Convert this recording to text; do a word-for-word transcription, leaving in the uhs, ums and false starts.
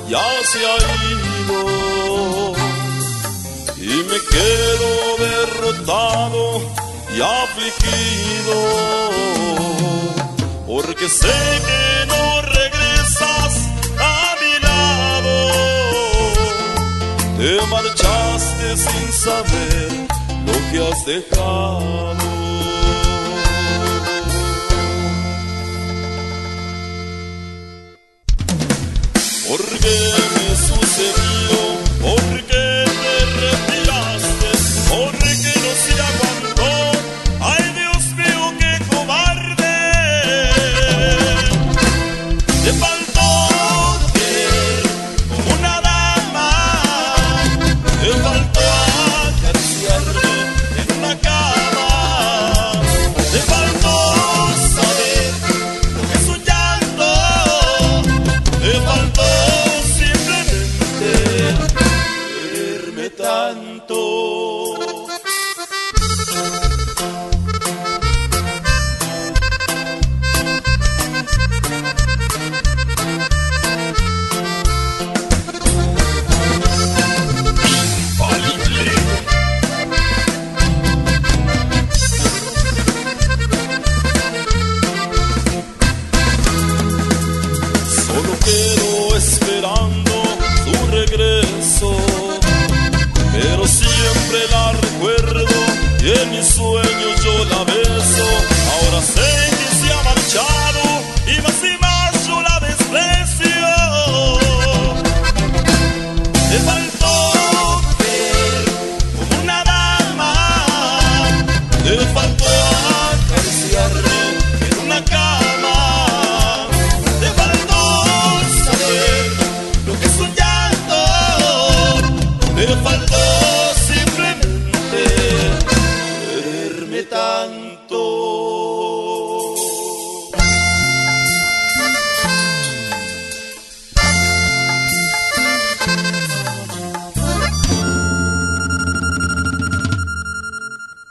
ya se ha ido y me quedo derrotado y afligido, porque sé que no regresas a mi lado. Te marchaste sin saber lo que has dejado. Porque